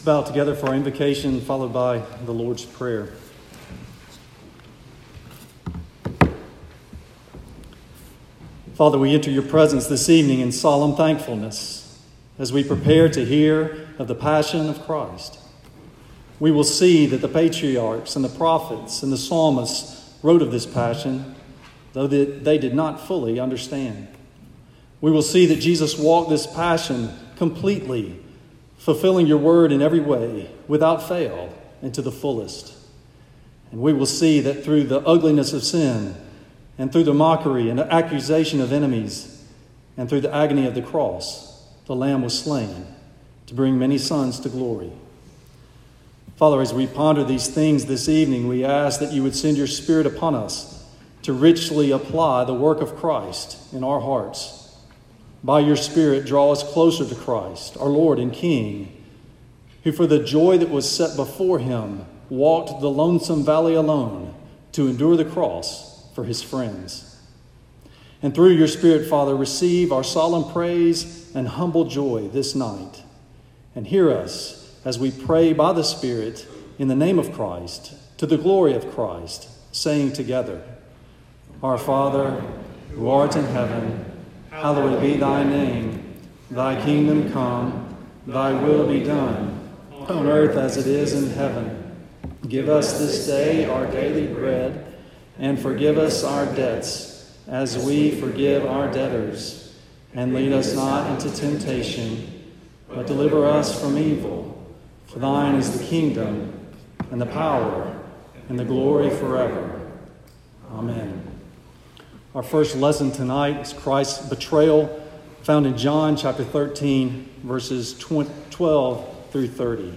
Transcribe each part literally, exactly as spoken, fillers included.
bow together for our invocation, followed by the Lord's Prayer. Father, we enter your presence this evening in solemn thankfulness as we prepare to hear of the passion of Christ. We will see that the patriarchs and the prophets and the psalmists wrote of this passion, though they did not fully understand. We will see that Jesus walked this passion completely, fulfilling your word in every way, without fail, and to the fullest. And we will see that through the ugliness of sin, and through the mockery and the accusation of enemies, and through the agony of the cross, the Lamb was slain to bring many sons to glory. Father, as we ponder these things this evening, we ask that you would send your Spirit upon us to richly apply the work of Christ in our hearts. By your Spirit, draw us closer to Christ, our Lord and King, who for the joy that was set before him walked the lonesome valley alone to endure the cross for his friends. And through your Spirit, Father, receive our solemn praise and humble joy this night. And hear us as we pray by the Spirit in the name of Christ, to the glory of Christ, saying together, Our Father, who art in heaven, hallowed be thy name. Thy kingdom come, thy will be done, on earth as it is in heaven. Give us this day our daily bread, and forgive us our debts, as we forgive our debtors. And lead us not into temptation, but deliver us from evil. For thine is the kingdom, and the power, and the glory forever. Amen. Our first lesson tonight is Christ's betrayal, found in John chapter thirteen, verses twelve through thirty.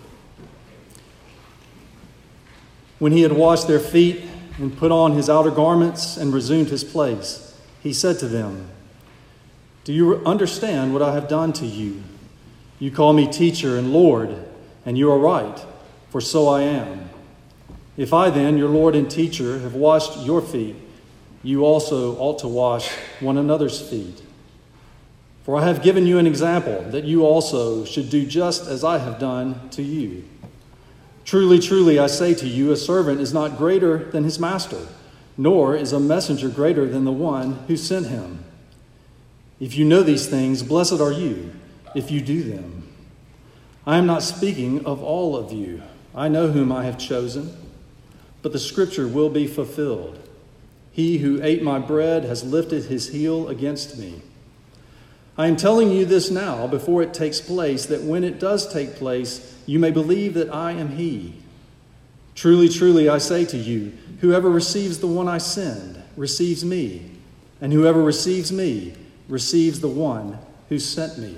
When he had washed their feet and put on his outer garments and resumed his place, he said to them, Do you understand what I have done to you? You call me teacher and Lord, and you are right, for so I am. If I then, your Lord and teacher, have washed your feet, you also ought to wash one another's feet. For I have given you an example, that you also should do just as I have done to you. Truly, truly, I say to you, a servant is not greater than his master, nor is a messenger greater than the one who sent him. If you know these things, blessed are you if you do them. I am not speaking of all of you. I know whom I have chosen, but the scripture will be fulfilled. He who ate my bread has lifted his heel against me. I am telling you this now before it takes place, that when it does take place, you may believe that I am he. Truly, truly, I say to you, whoever receives the one I send receives me, and whoever receives me receives the one who sent me.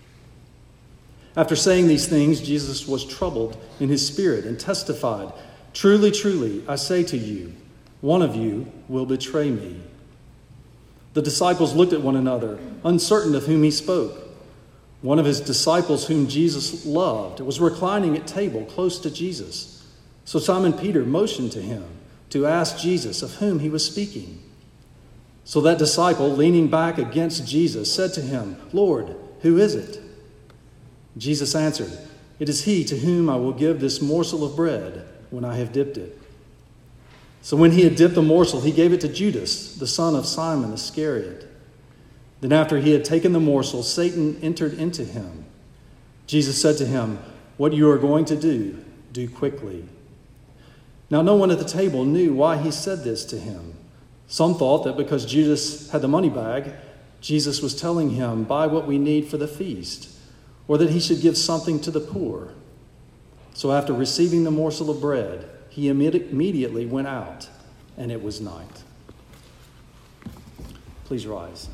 After saying these things, Jesus was troubled in his spirit and testified, Truly, truly, I say to you, one of you will betray me. The disciples looked at one another, uncertain of whom he spoke. One of his disciples whom Jesus loved was reclining at table close to Jesus. So Simon Peter motioned to him to ask Jesus of whom he was speaking. So that disciple, leaning back against Jesus, said to him, Lord, who is it? Jesus answered, It is he to whom I will give this morsel of bread when I have dipped it. So when he had dipped the morsel, he gave it to Judas, the son of Simon Iscariot. Then after he had taken the morsel, Satan entered into him. Jesus said to him, What you are going to do, do quickly. Now no one at the table knew why he said this to him. Some thought that because Judas had the money bag, Jesus was telling him, Buy what we need for the feast, or that he should give something to the poor. So after receiving the morsel of bread, he immediately went out, and it was night. Please rise.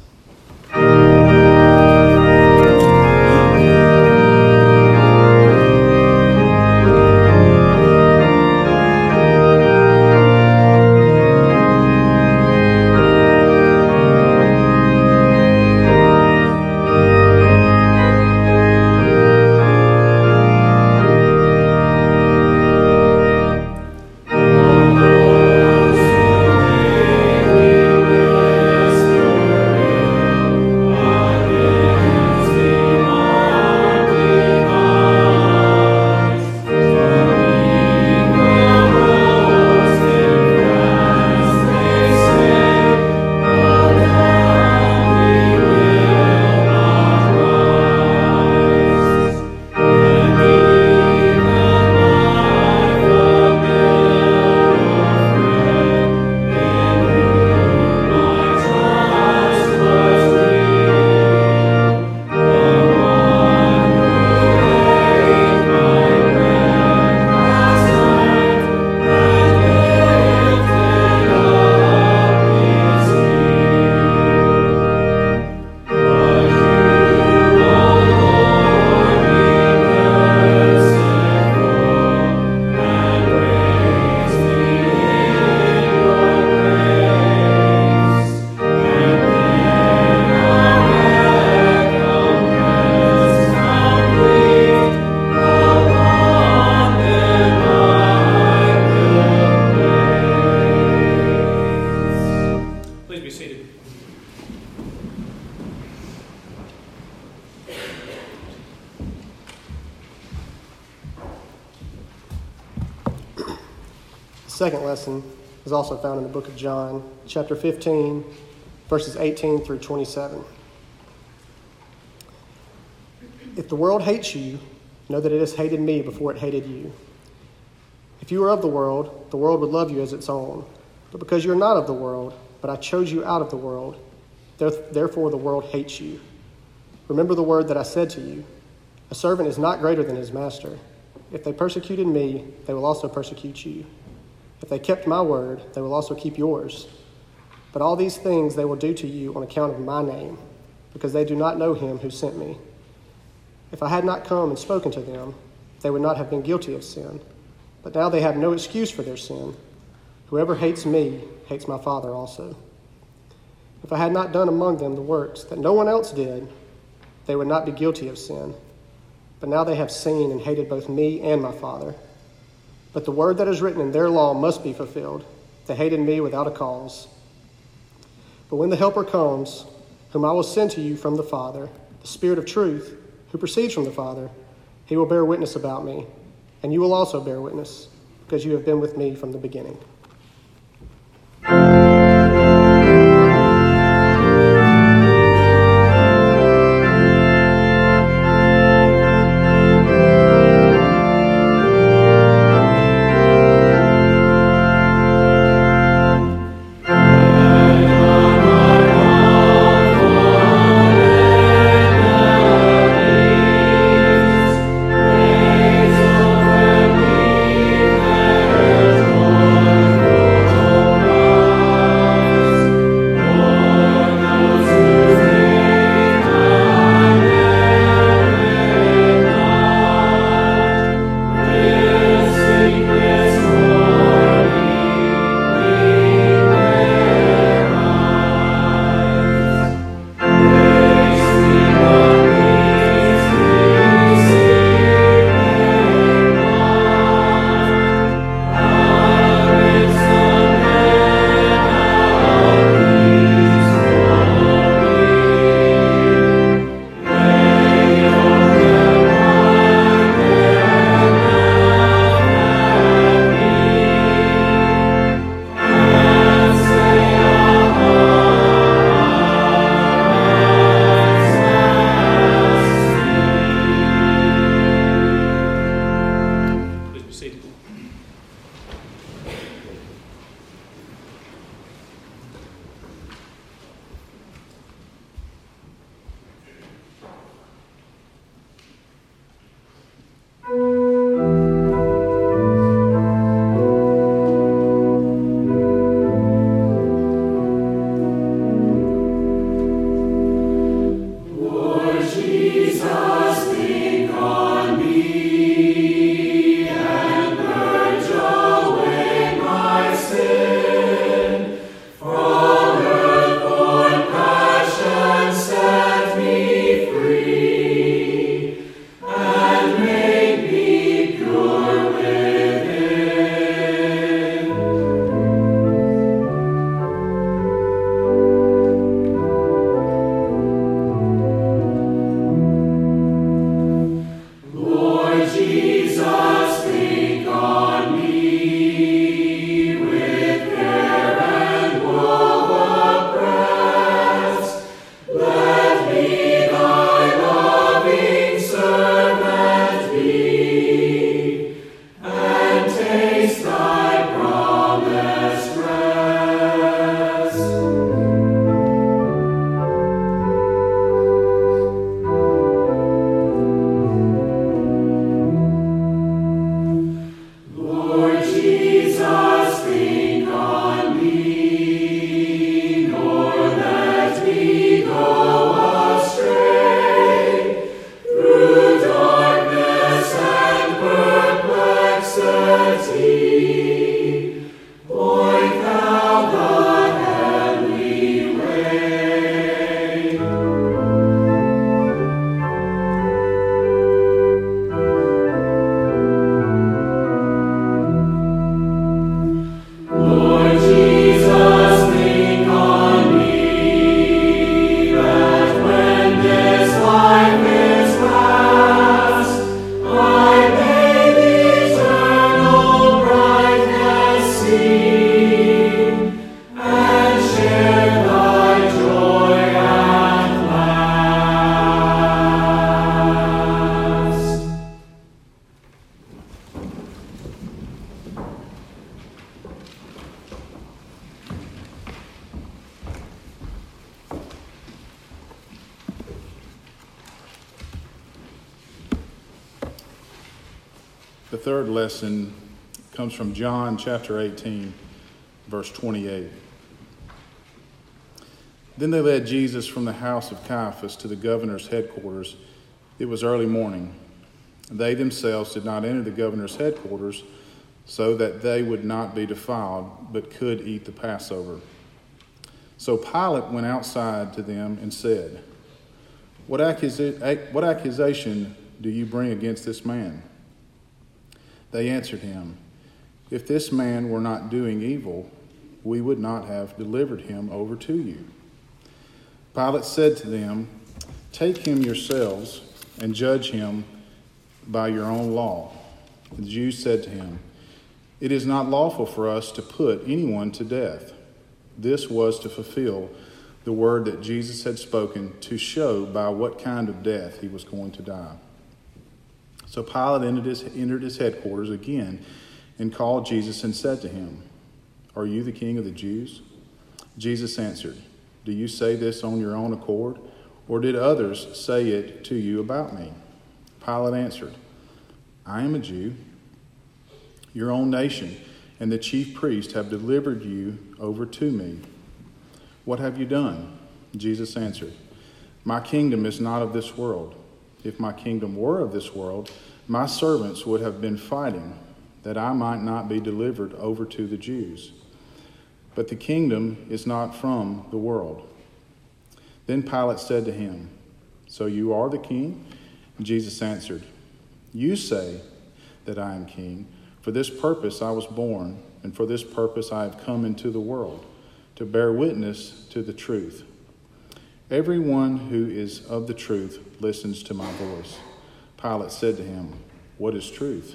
The second lesson is also found in the book of John, chapter fifteen, verses eighteen through twenty-seven. If the world hates you, know that it has hated me before it hated you. If you were of the world, the world would love you as its own. But because you are not of the world, but I chose you out of the world, therefore the world hates you. Remember the word that I said to you, a servant is not greater than his master. If they persecuted me, they will also persecute you. If they kept my word, they will also keep yours. But all these things they will do to you on account of my name, because they do not know him who sent me. If I had not come and spoken to them, they would not have been guilty of sin. But now they have no excuse for their sin. Whoever hates me hates my Father also. If I had not done among them the works that no one else did, they would not be guilty of sin. But now they have seen and hated both me and my Father. But the word that is written in their law must be fulfilled. They hated me without a cause. But when the Helper comes, whom I will send to you from the Father, the Spirit of truth, who proceeds from the Father, he will bear witness about me, and you will also bear witness, because you have been with me from the beginning. Praise over me, there is one. The third lesson comes from John chapter eighteen, verse twenty-eight. Then they led Jesus from the house of Caiaphas to the governor's headquarters. It was early morning. They themselves did not enter the governor's headquarters so that they would not be defiled, but could eat the Passover. So Pilate went outside to them and said, What, accus- what accusation do you bring against this man? They answered him, If this man were not doing evil, we would not have delivered him over to you. Pilate said to them, Take him yourselves and judge him by your own law. The Jews said to him, It is not lawful for us to put anyone to death. This was to fulfill the word that Jesus had spoken, to show by what kind of death he was going to die. So Pilate entered his, entered his headquarters again and called Jesus and said to him, Are you the king of the Jews? Jesus answered, Do you say this on your own accord, or did others say it to you about me? Pilate answered, I am a Jew. Your own nation and the chief priest have delivered you over to me. What have you done? Jesus answered, My kingdom is not of this world. If my kingdom were of this world, my servants would have been fighting, that I might not be delivered over to the Jews. But the kingdom is not from the world. Then Pilate said to him, So you are the king? Jesus answered, You say that I am king. For this purpose I was born, and for this purpose I have come into the world, to bear witness to the truth. Everyone who is of the truth listens to my voice. Pilate said to him, What is truth?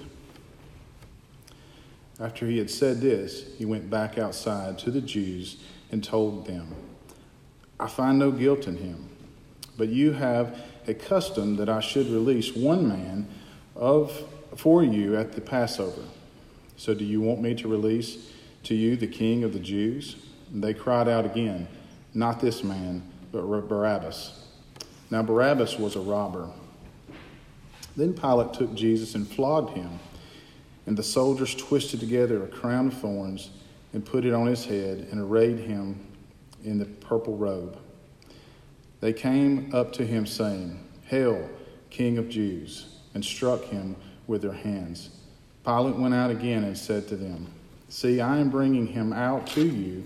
After he had said this, he went back outside to the Jews and told them, I find no guilt in him, but you have a custom that I should release one man of for you at the Passover. So do you want me to release to you the king of the Jews? And they cried out again, Not this man, but Barabbas. Now Barabbas was a robber. Then Pilate took Jesus and flogged him, and the soldiers twisted together a crown of thorns and put it on his head and arrayed him in the purple robe. They came up to him saying, Hail, King of Jews, and struck him with their hands. Pilate went out again and said to them, See, I am bringing him out to you,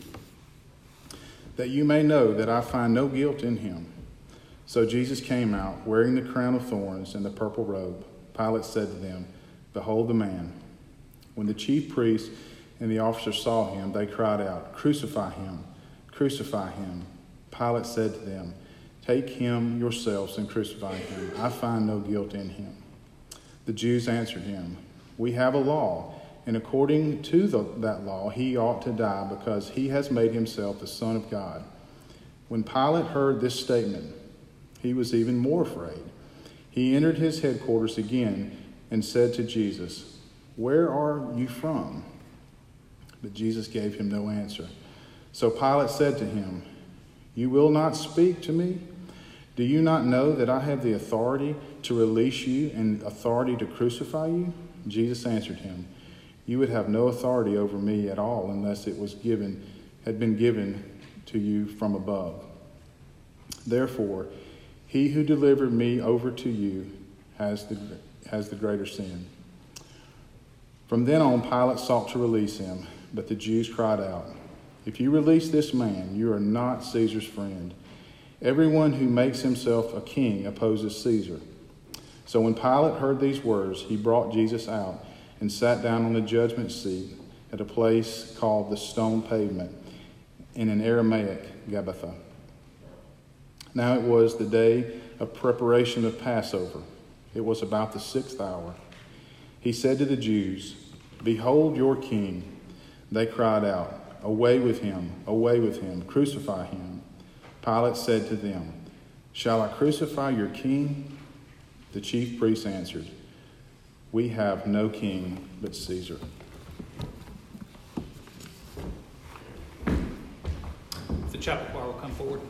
that you may know that I find no guilt in him. So Jesus came out, wearing the crown of thorns and the purple robe. Pilate said to them, Behold the man. When the chief priests and the officers saw him, they cried out, Crucify him, crucify him. Pilate said to them, Take him yourselves and crucify him. I find no guilt in him. The Jews answered him, We have a law, and according to the, that law he ought to die, because he has made himself the Son of God. When Pilate heard this statement, he was even more afraid. He entered his headquarters again and said to Jesus, Where are you from? But Jesus gave him no answer. So Pilate said to him, You will not speak to me? Do you not know that I have the authority to release you and authority to crucify you? Jesus answered him, You would have no authority over me at all unless it was given, had been given to you from above. Therefore, he who delivered me over to you has the, has the greater sin. From then on, Pilate sought to release him, but the Jews cried out, If you release this man, you are not Caesar's friend. Everyone who makes himself a king opposes Caesar. So when Pilate heard these words, he brought Jesus out and sat down on the judgment seat at a place called the Stone Pavement, in an Aramaic, Gabbatha. Now it was the day of preparation of Passover. It was about the sixth hour. He said to the Jews, Behold your king. They cried out, Away with him, away with him, crucify him. Pilate said to them, Shall I crucify your king? The chief priests answered, We have no king but Caesar. The chapel choir will come forward.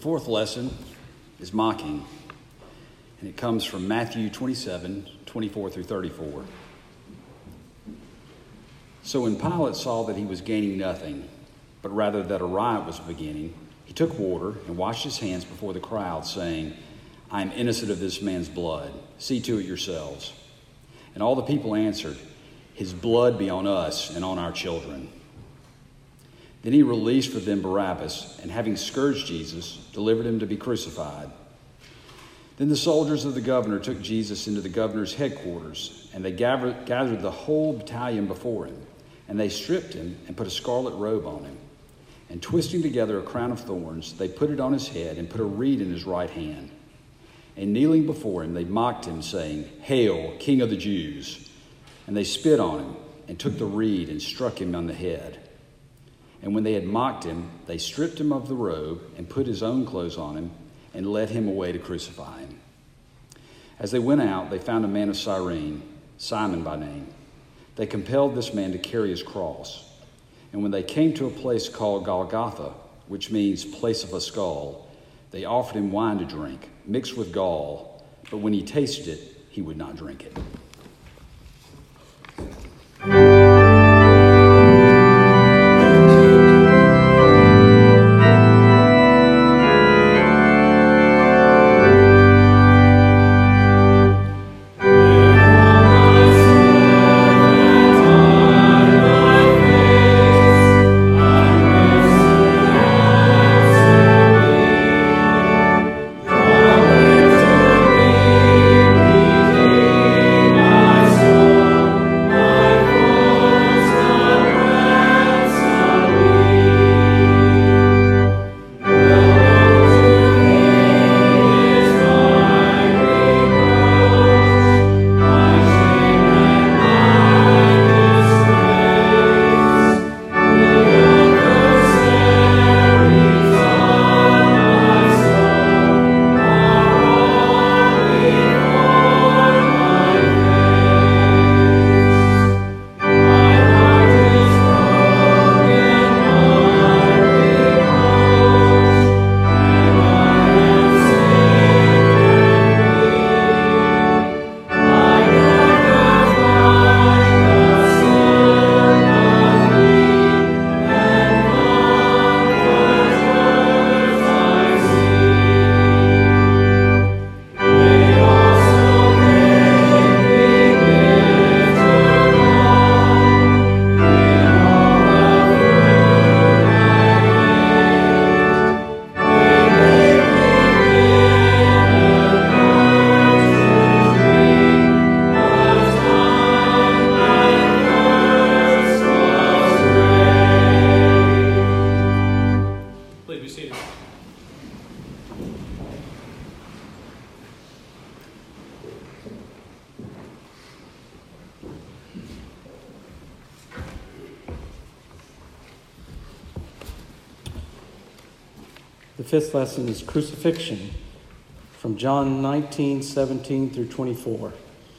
fourth lesson is mocking, and it comes from Matthew twenty-seven, twenty-four through thirty-four. So when Pilate saw that he was gaining nothing, but rather that a riot was beginning, he took water and washed his hands before the crowd, saying, I am innocent of this man's blood. See to it yourselves. And all the people answered, His blood be on us and on our children. Then he released for them Barabbas, and having scourged Jesus, delivered him to be crucified. Then the soldiers of the governor took Jesus into the governor's headquarters, and they gathered, gathered the whole battalion before him. And they stripped him and put a scarlet robe on him. And twisting together a crown of thorns, they put it on his head and put a reed in his right hand. And kneeling before him, they mocked him, saying, Hail, King of the Jews! And they spit on him and took the reed and struck him on the head. And when they had mocked him, they stripped him of the robe and put his own clothes on him and led him away to crucify him. As they went out, they found a man of Cyrene, Simon by name. They compelled this man to carry his cross. And when they came to a place called Golgotha, which means place of a skull, they offered him wine to drink, mixed with gall, but when he tasted it, he would not drink it. The fifth lesson is crucifixion, from John nineteen, seventeen through twenty-four.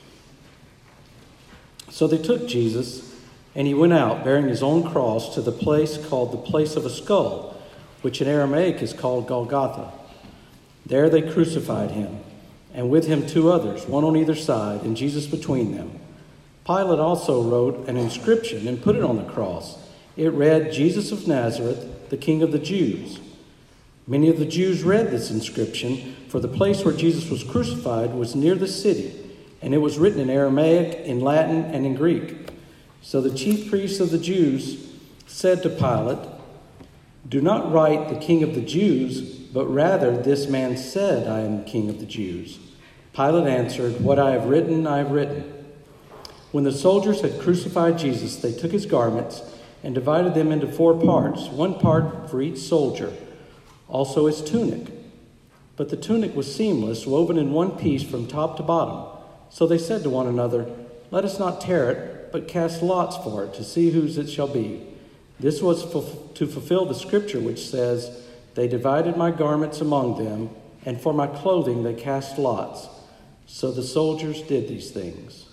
So they took Jesus, and he went out, bearing his own cross, to the place called the place of a skull, which in Aramaic is called Golgotha. There they crucified him, and with him two others, one on either side, and Jesus between them. Pilate also wrote an inscription and put it on the cross. It read, Jesus of Nazareth, the King of the Jews. Many of the Jews read this inscription, for the place where Jesus was crucified was near the city, and it was written in Aramaic, in Latin, and in Greek. So the chief priests of the Jews said to Pilate, Do not write the King of the Jews, but rather this man said, I am the King of the Jews. Pilate answered, What I have written, I have written. When the soldiers had crucified Jesus, they took his garments and divided them into four parts, one part for each soldier, also his tunic. But the tunic was seamless, woven in one piece from top to bottom. So they said to one another, Let us not tear it, but cast lots for it, to see whose it shall be. This was to fulfill the scripture which says, They divided my garments among them, and for my clothing they cast lots. So the soldiers did these things.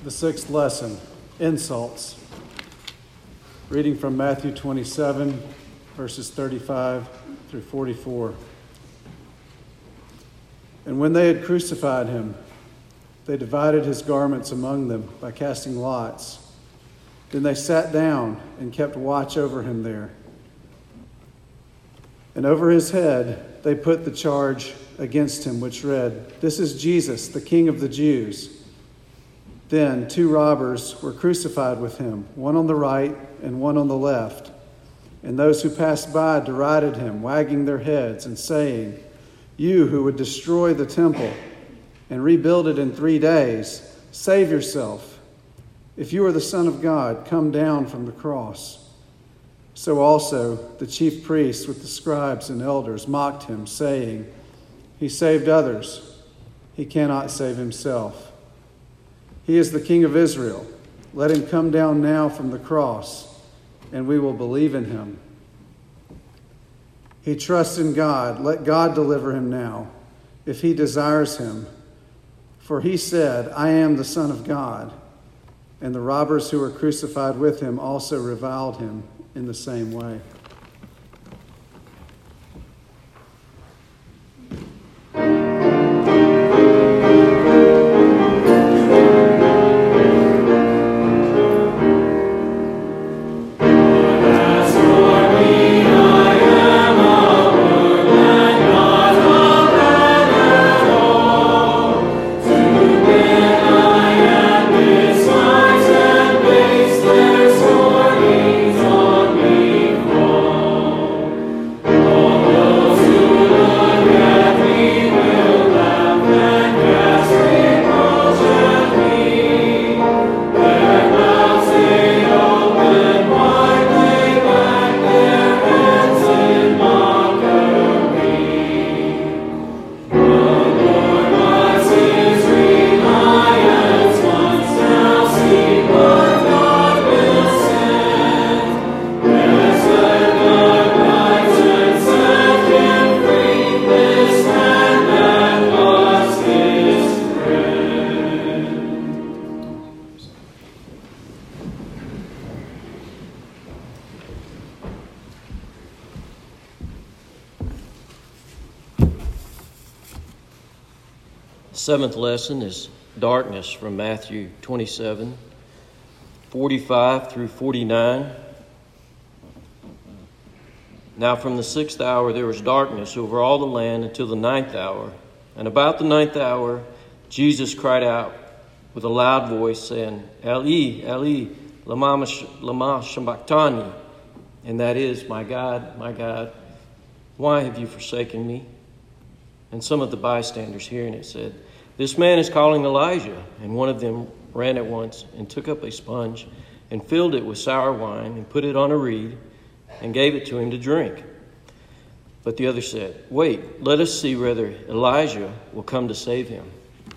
The sixth lesson, insults. Reading from Matthew twenty-seven, verses thirty-five through forty-four. And when they had crucified him, they divided his garments among them by casting lots. Then they sat down and kept watch over him there. And over his head they put the charge against him, which read, "This is Jesus, the King of the Jews." Then two robbers were crucified with him, one on the right and one on the left. And those who passed by derided him, wagging their heads and saying, "You who would destroy the temple and rebuild it in three days, save yourself. If you are the Son of God, come down from the cross." So also the chief priests with the scribes and elders mocked him, saying, "He saved others. He cannot save himself. He is the King of Israel. Let him come down now from the cross, and we will believe in him. He trusts in God. Let God deliver him now, if he desires him. For he said, 'I am the Son of God.'" And the robbers who were crucified with him also reviled him in the same way. Seventh lesson is darkness from Matthew twenty-seven, forty-five through forty-nine. Now from the sixth hour there was darkness over all the land until the ninth hour. And about the ninth hour Jesus cried out with a loud voice, saying, "Eli, Eli, lama lama sabachthani," and that is, "My God, my God, why have you forsaken me?" And some of the bystanders hearing it said, "This man is calling Elijah." And one of them ran at once and took up a sponge and filled it with sour wine and put it on a reed and gave it to him to drink. But the other said, "Wait, let us see whether Elijah will come to save him."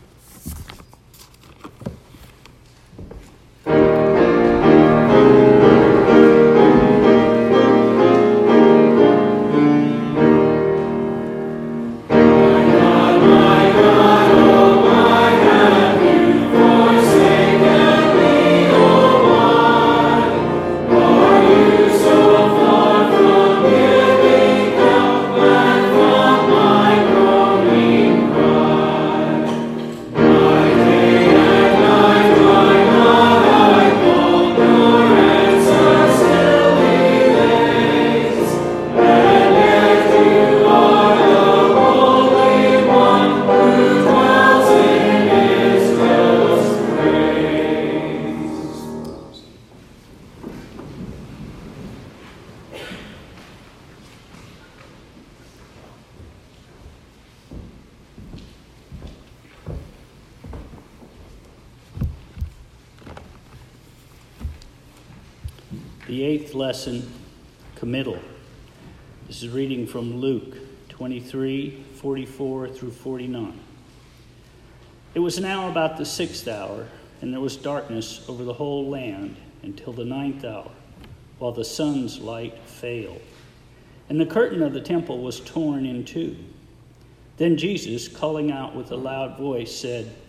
The eighth lesson, committal. This is reading from Luke twenty-three, forty-four through forty-nine. It was now about the sixth hour, and there was darkness over the whole land until the ninth hour, while the sun's light failed. And the curtain of the temple was torn in two. Then Jesus, calling out with a loud voice, said,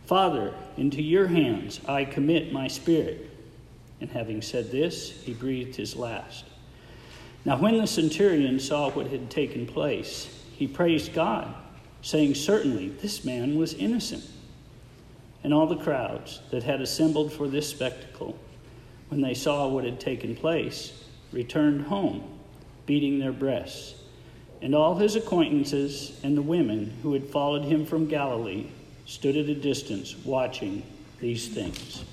Father, into your hands I commit my spirit. And having said this, he breathed his last. Now when the centurion saw what had taken place, he praised God, saying, certainly this man was innocent. And all the crowds that had assembled for this spectacle, when they saw what had taken place, returned home, beating their breasts. And all his acquaintances and the women who had followed him from Galilee stood at a distance watching these things.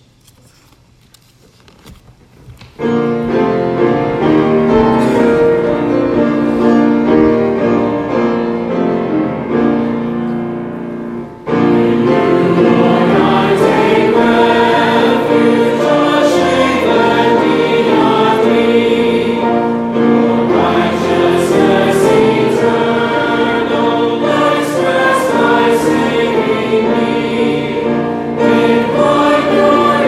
Your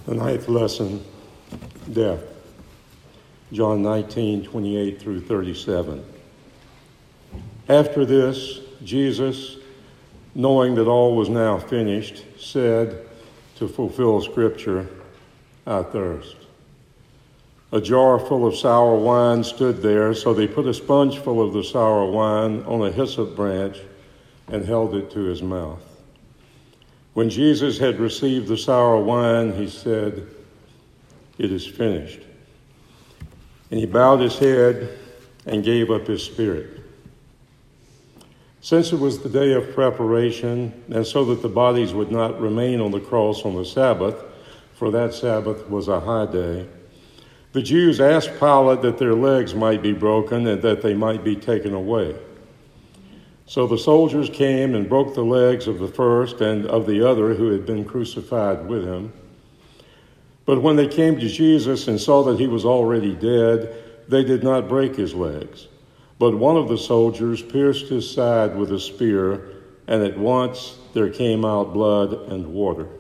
The ninth lesson, death. John nineteen, twenty-eight through thirty-seven. After this, Jesus, knowing that all was now finished, said, to fulfill Scripture, I thirst. A jar full of sour wine stood there, so they put a sponge full of the sour wine on a hyssop branch and held it to his mouth. When Jesus had received the sour wine, he said, it is finished. And he bowed his head and gave up his spirit. Since it was the day of preparation, and so that the bodies would not remain on the cross on the Sabbath, for that Sabbath was a high day, the Jews asked Pilate that their legs might be broken and that they might be taken away. So the soldiers came and broke the legs of the first and of the other who had been crucified with him. But when they came to Jesus and saw that he was already dead, they did not break his legs. But one of the soldiers pierced his side with a spear, and at once there came out blood and water.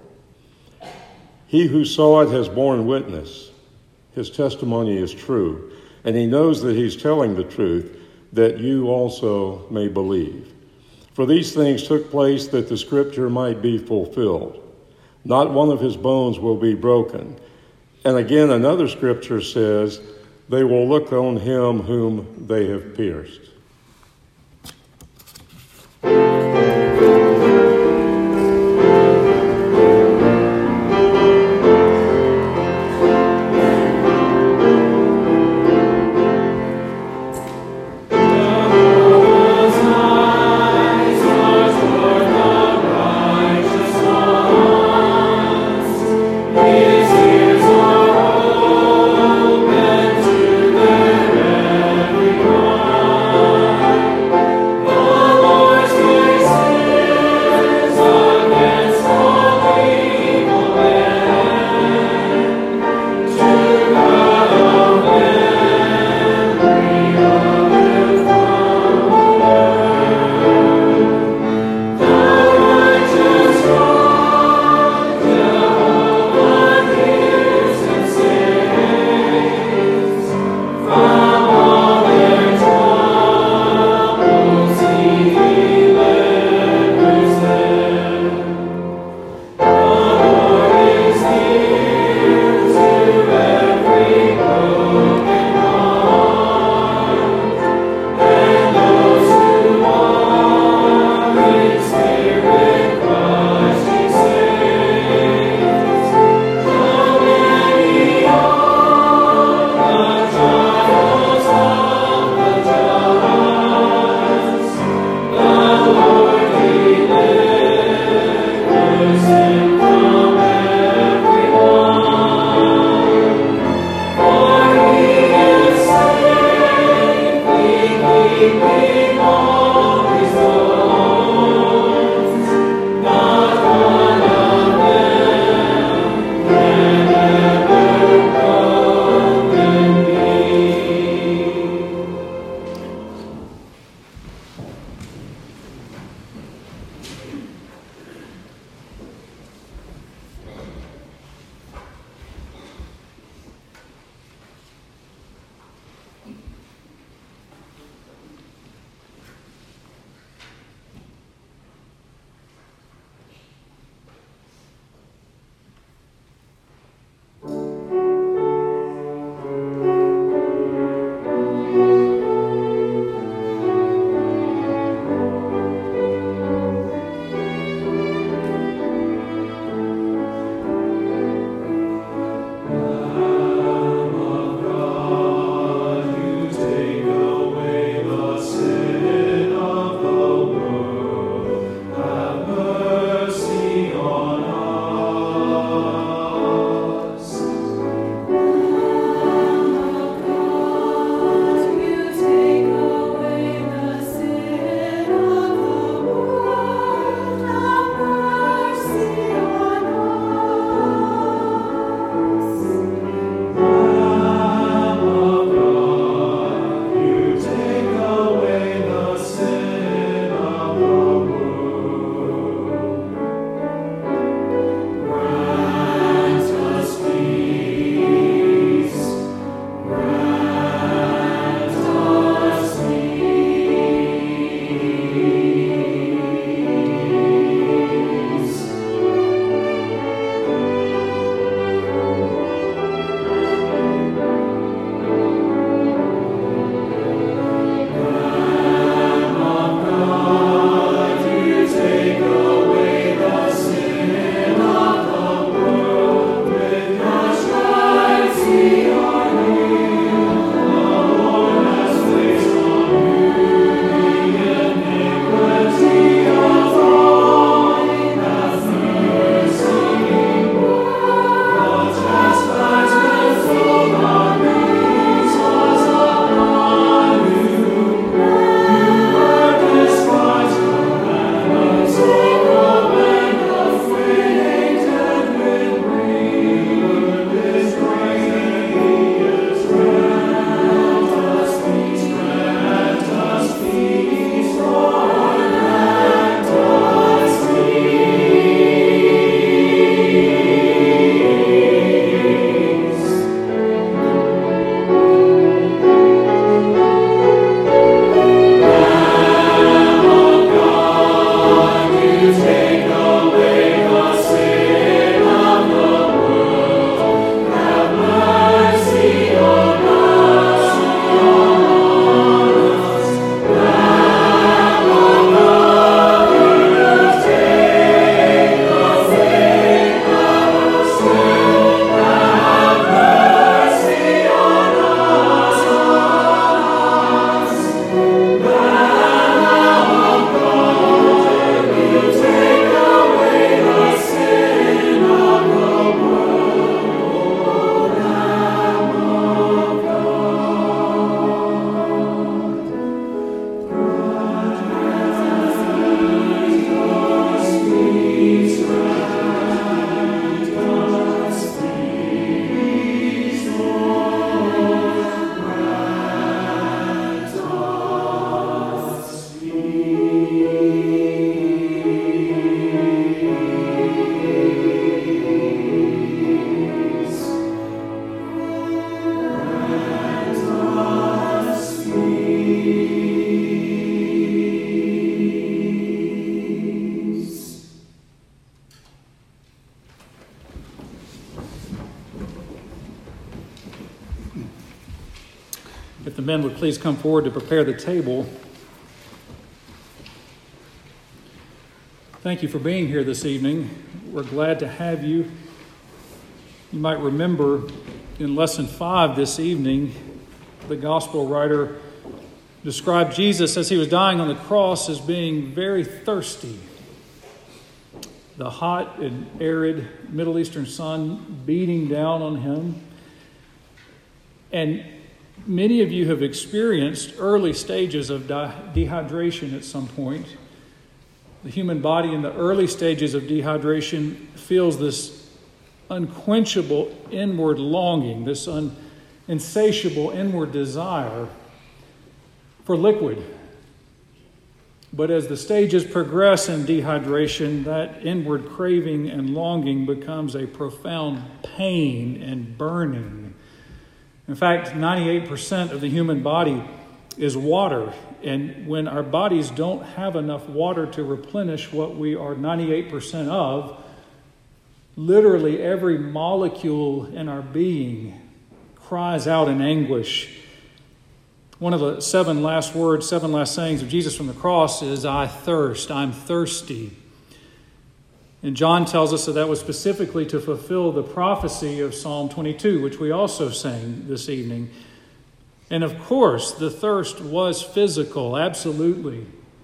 He who saw it has borne witness. His testimony is true, and he knows that he's telling the truth, that you also may believe. For these things took place that the Scripture might be fulfilled. Not one of his bones will be broken. And again, another Scripture says, they will look on him whom they have pierced. His ears are open to their every cry. the men would please come forward to prepare the table. Thank you for being here this evening. We're glad to have you. You might remember in lesson five this evening, the gospel writer described Jesus as he was dying on the cross as being very thirsty. The hot and arid Middle Eastern sun beating down on him. And many of you have experienced early stages of de- dehydration at some point. The human body in the early stages of dehydration feels this unquenchable inward longing, this un- insatiable inward desire for liquid. But as the stages progress in dehydration, that inward craving and longing becomes a profound pain and burning. In fact, ninety-eight percent of the human body is water. And when our bodies don't have enough water to replenish what we are ninety-eight percent of, literally every molecule in our being cries out in anguish. One of the seven last words, seven last sayings of Jesus from the cross is, I thirst, I'm thirsty. And John tells us that that was specifically to fulfill the prophecy of Psalm twenty-two, which we also sang this evening. And of course, the thirst was physical, absolutely.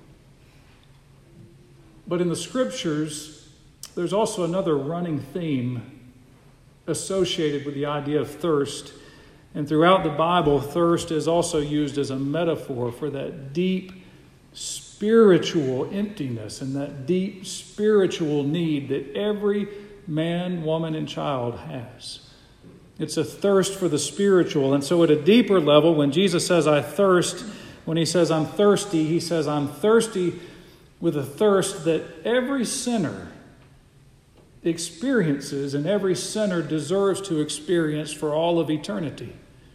But in the Scriptures, there's also another running theme associated with the idea of thirst. And throughout the Bible, thirst is also used as a metaphor for that deep spiritual emptiness and that deep spiritual need that every man, woman, and child has. It's a thirst for the spiritual. And so at a deeper level, when Jesus says, I thirst, when he says, I'm thirsty, he says, I'm thirsty with a thirst that every sinner experiences and every sinner deserves to experience for all of eternity.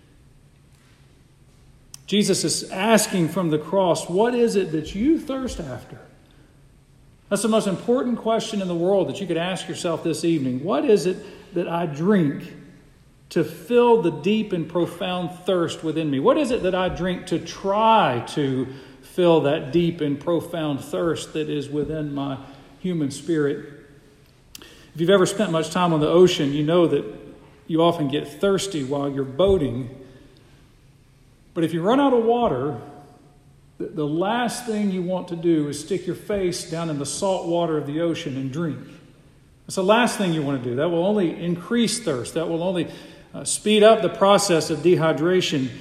Jesus is asking from the cross, what is it that you thirst after? That's the most important question in the world that you could ask yourself this evening. What is it that I drink to fill the deep and profound thirst within me? What is it that I drink to try to fill that deep and profound thirst that is within my human spirit? If you've ever spent much time on the ocean, you know that you often get thirsty while you're boating. But if you run out of water, the last thing you want to do is stick your face down in the salt water of the ocean and drink. That's the last thing you want to do. That will only increase thirst. That will only uh, speed up the process of dehydration.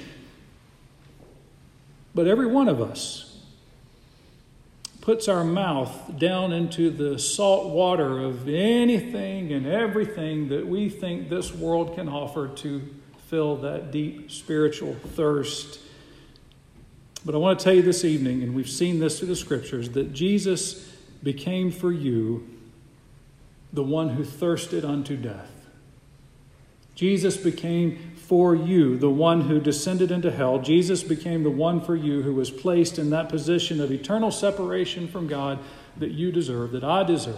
But every one of us puts our mouth down into the salt water of anything and everything that we think this world can offer to fill that deep spiritual thirst. But I want to tell you this evening, and we've seen this through the Scriptures, that Jesus became for you the one who thirsted unto death. Jesus became for you the one who descended into hell. Jesus became the one for you who was placed in that position of eternal separation from God that you deserve, that I deserve.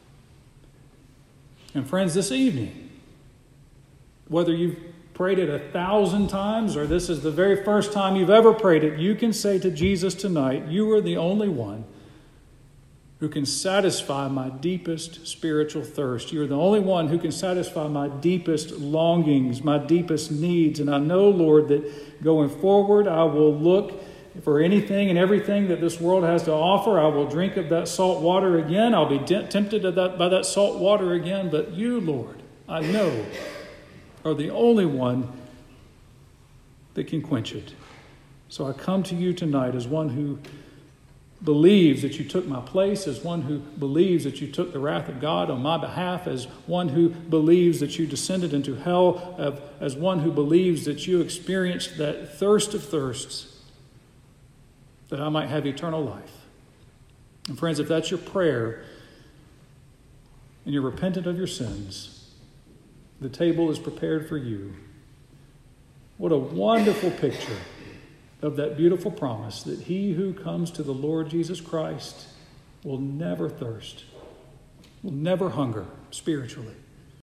And friends, this evening, whether you've prayed it a thousand times or this is the very first time you've ever prayed it, you can say to Jesus tonight, you are the only one who can satisfy my deepest spiritual thirst. You are the only one who can satisfy my deepest longings, my deepest needs. And I know, Lord, that going forward, I will look for anything and everything that this world has to offer. I will drink of that salt water again. I'll be tempted by that salt water again. But you, Lord, I know, are the only one that can quench it. So I come to you tonight as one who believes that you took my place, as one who believes that you took the wrath of God on my behalf, as one who believes that you descended into hell, as one who believes that you experienced that thirst of thirsts, that I might have eternal life. And friends, if that's your prayer and you're repentant of your sins, the table is prepared for you. What a wonderful picture of that beautiful promise that he who comes to the Lord Jesus Christ will never thirst, will never hunger spiritually.